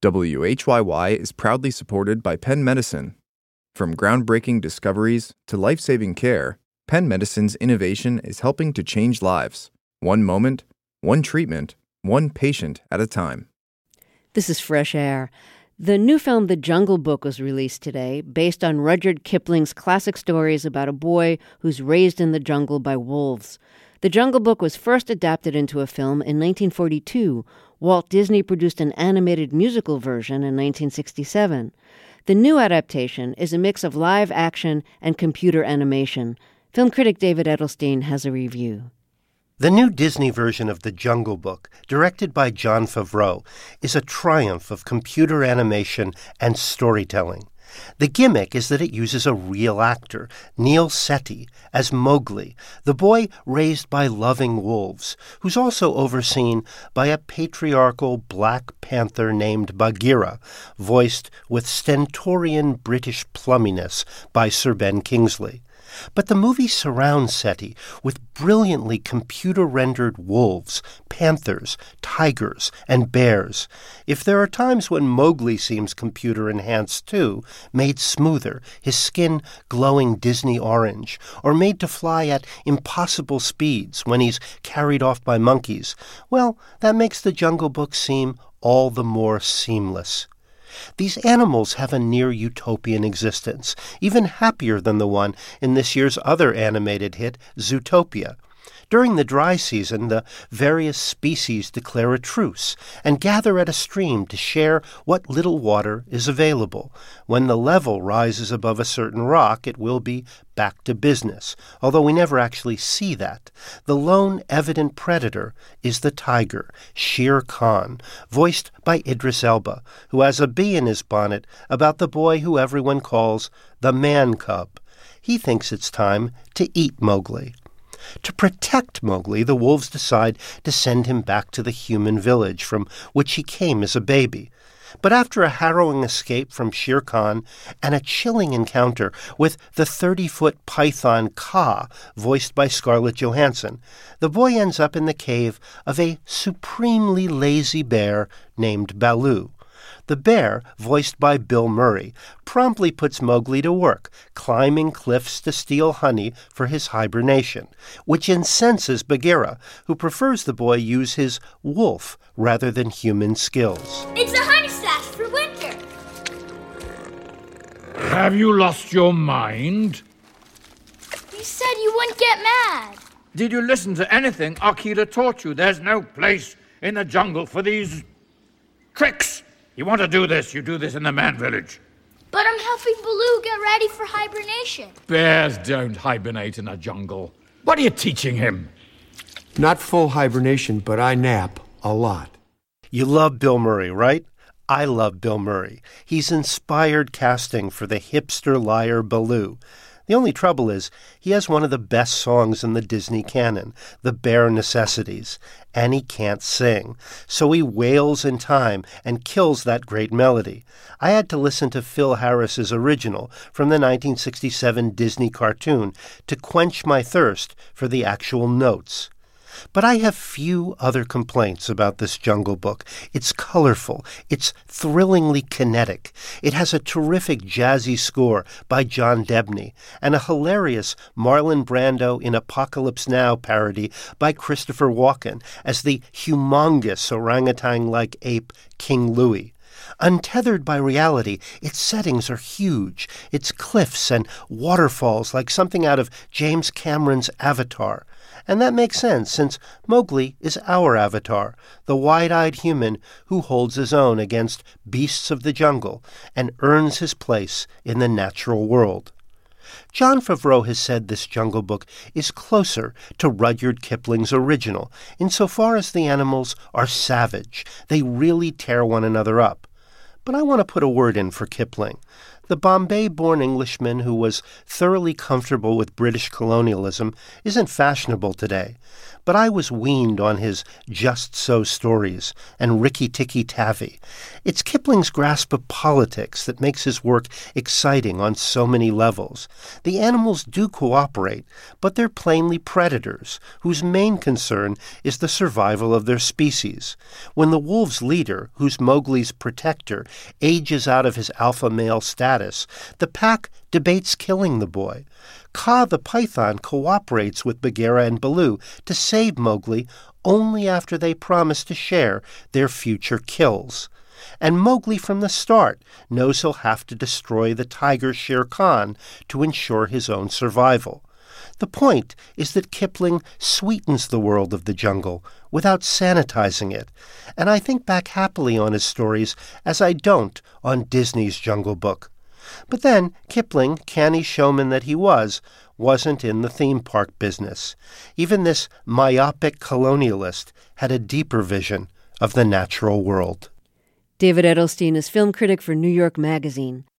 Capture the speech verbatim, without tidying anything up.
W H Y Y is proudly supported by Penn Medicine. From groundbreaking discoveries to life-saving care, Penn Medicine's innovation is helping to change lives, one moment, one treatment, one patient at a time. This is Fresh Air. The new film The Jungle Book was released today, based on Rudyard Kipling's classic stories about a boy who's raised in the jungle by wolves. The Jungle Book was first adapted into a film in nineteen forty-two. Walt Disney produced an animated musical version in nineteen sixty-seven. The new adaptation is a mix of live action and computer animation. Film critic David Edelstein has a review. The new Disney version of The Jungle Book, directed by Jon Favreau, is a triumph of computer animation and storytelling. The gimmick is that it uses a real actor, Neil Sethi, as Mowgli, the boy raised by loving wolves, who's also overseen by a patriarchal Black Panther named Bagheera, voiced with stentorian British plumminess by Sir Ben Kingsley. But the movie surrounds Sethi with brilliantly computer-rendered wolves, panthers, tigers, and bears. If there are times when Mowgli seems computer-enhanced too, made smoother, his skin glowing Disney orange, or made to fly at impossible speeds when he's carried off by monkeys, well, that makes The Jungle Book seem all the more seamless. These animals have a near-utopian existence, even happier than the one in this year's other animated hit, Zootopia. During the dry season, the various species declare a truce and gather at a stream to share what little water is available. When the level rises above a certain rock, it will be back to business, although we never actually see that. The lone evident predator is the tiger, Shere Khan, voiced by Idris Elba, who has a bee in his bonnet about the boy who everyone calls the man cub. He thinks it's time to eat Mowgli. To protect Mowgli, the wolves decide to send him back to the human village from which he came as a baby. But after a harrowing escape from Shere Khan and a chilling encounter with the thirty-foot python Kaa, voiced by Scarlett Johansson, the boy ends up in the cave of a supremely lazy bear named Baloo. The bear, voiced by Bill Murray, promptly puts Mowgli to work, climbing cliffs to steal honey for his hibernation, which incenses Bagheera, who prefers the boy use his wolf rather than human skills. It's a honey stash for winter. Have you lost your mind? You said you wouldn't get mad. Did you listen to anything Akira taught you? There's no place in the jungle for these tricks. You want to do this, you do this in the man village. But I'm helping Baloo get ready for hibernation. Bears don't hibernate in a jungle. What are you teaching him? Not full hibernation, but I nap a lot. You love Bill Murray, right? I love Bill Murray. He's inspired casting for the hipster liar Baloo. The only trouble is, he has one of the best songs in the Disney canon, The Bare Necessities, and he can't sing. So he wails in time and kills that great melody. I had to listen to Phil Harris's original from the nineteen sixty-seven Disney cartoon to quench my thirst for the actual notes. But I have few other complaints about this Jungle Book. It's colorful. It's thrillingly kinetic. It has a terrific jazzy score by John Debney and a hilarious Marlon Brando in Apocalypse Now parody by Christopher Walken as the humongous orangutan-like ape King Louie. Untethered by reality, its settings are huge. Its cliffs and waterfalls like something out of James Cameron's Avatar. And that makes sense, since Mowgli is our avatar, the wide-eyed human who holds his own against beasts of the jungle and earns his place in the natural world. Jon Favreau has said this Jungle Book is closer to Rudyard Kipling's original, insofar as the animals are savage. They really tear one another up. But I want to put a word in for Kipling. The Bombay-born Englishman who was thoroughly comfortable with British colonialism isn't fashionable today, but I was weaned on his just-so stories and ricky-ticky-taffy. It's Kipling's grasp of politics that makes his work exciting on so many levels. The animals do cooperate, but they're plainly predators, whose main concern is the survival of their species. When the wolf's leader, who's Mowgli's protector, ages out of his alpha male status, the pack debates killing the boy. Kaa the python cooperates with Bagheera and Baloo to save Mowgli only after they promise to share their future kills. And Mowgli from the start knows he'll have to destroy the tiger Shere Khan to ensure his own survival. The point is that Kipling sweetens the world of the jungle without sanitizing it, and I think back happily on his stories as I don't on Disney's Jungle Book. But then Kipling, canny showman that he was, wasn't in the theme park business. Even this myopic colonialist had a deeper vision of the natural world. David Edelstein is film critic for New York Magazine.